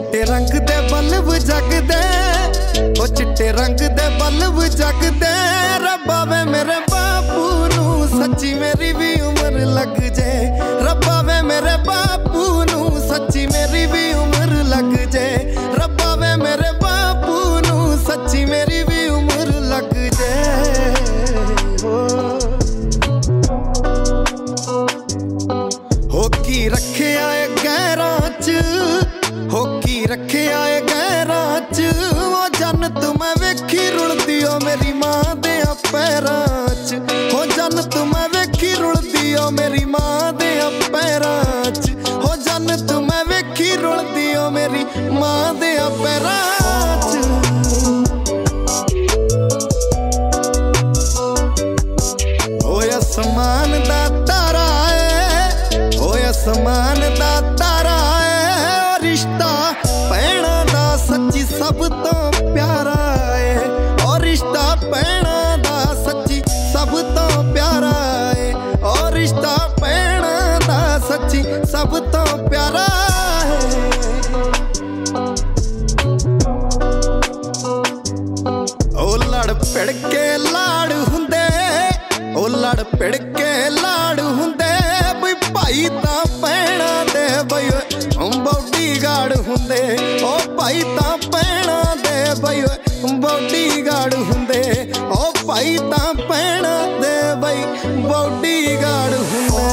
चिट्टे रंग दे बल्ब जगदे, ओ चिट्टे रंग दे बल्ब जगदे। रब्बा वे मेरे बापू नू सच्ची मेरी भी उम्र लग जाए। रब्बा वे मेरे बापू नू सच्ची मेरी भी उम्र लग जाए। रब्बा वे मेरे बापू नू सच्ची मेरी भी उम्र लग जाए। हो की रखे आए गैरां च, हो की रखे आए गैरां च। ओ जन्नत मैं वेखी रुलदी ओ मेरी मां दे पैरां च। हो जन्नत मैं वेखी रुलदी ओ मेरी मां दे पैरां च। हो जन्नत मैं वेखी रुलदी ओ मेरी मां दे पैरां च। ओ आसमान दा तारा है, ओ आसमान दा तारा है। रिश्ता भैणा दा सच्ची सब तो प्यारा है। और रिश्ता भैणा दा सच्ची सब तो प्यारा है। और रिश्ता भैणा दा सच्ची सब तो प्यारा है। ओ लड़ पिड़ के लाड़ हुंदे, ओ लड़ पिड़ के लाड़ हुंदे। बई भाई तां भैणा दे बई बॉडीगार्ड हुंदे। ओ भाई तां भैणा दे बई बॉडीगार्ड हुंदे। ओ भाई तां भैणा दे बई बॉडीगार्ड हुंदे।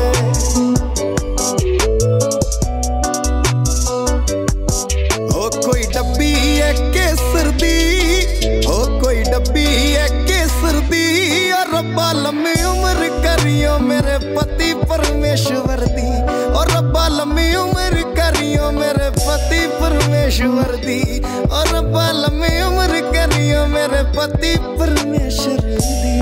ओ कोई डब्बी है केसर दी, ओ कोई डब्बी है केसर दी। और रब्बा लम्मी उम्र करियो मेरे पति परमेश्वर दी। और रब्बा लम्मी उम्र करियो मेरे पति परमेश्वर दी। और रब्बा लम्मी उम्र करियो मेरे पति परमेश्वर दी।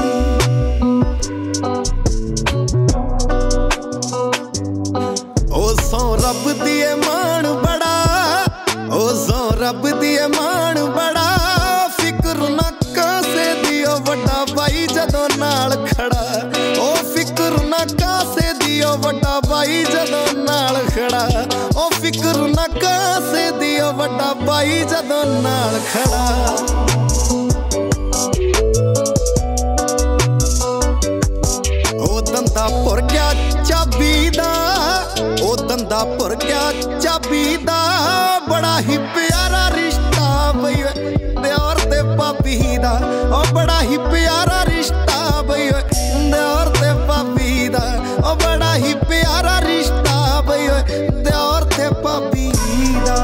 ओ सौ रब दिए मान बड़ा, ओ सौ रब दिए मान बड़ा। फिक्र ना कासे दियो वड्डा भाई जदों नाल खड़ा। ओ फिक्र ना कासे दियो वड्डा भाई जदों नाल खड़ा। ओ फिक्र ना कासे दियो वड्डा भाई जदों नाल खड़ा। ओ दंदा भुर गया चाबी दा, ओ दंदा भुर गया चाबी दा। बड़ा ही प्यारा रिश्ता बई दियोर ते भाभी दा। ओ बड़ा ही प्यारा रिश्ता बई दियोर ते भाभी दा। ओ बड़ा ही प्यारा रिश्ता बई दियोर ते भाभी दा।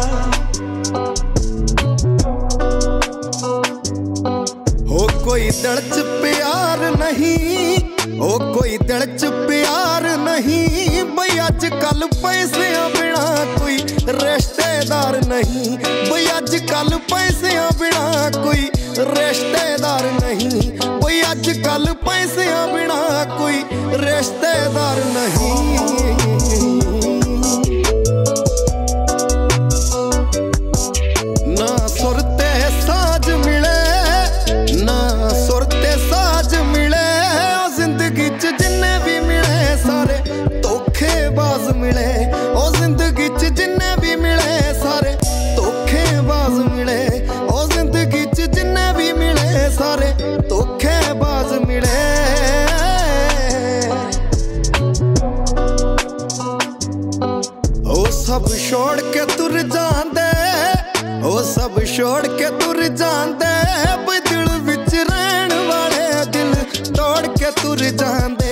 हो कोई दिल च प्यार नहीं, ओ कोई दिल च प्यार नहीं। बई अज कल पैसियां बिना कोई रिश्तेदार नहीं। बई अज कल पैसियां बिना कोई रिश्तेदार नहीं। बई अज कल पैसियां बिना कोई रिश्तेदार नहीं। ना सुरते साज मिले, ना सुरते साज मिले। जिंदगी च जिन्ने भी मिले सारे धोखेबाज मिले। ओ जिंदगी च जिन्ने भी मिले सारे धोखेबाज मिले। ओ जिंदगी च जिन्ने भी मिले सारे धोखेबाज मिले। ओ सब छोड़ के तुर जांदे, ओ सब छोड़ के तुर जांदे। दिल विच रहन वाले दिल तोड़ के तुर जांदे।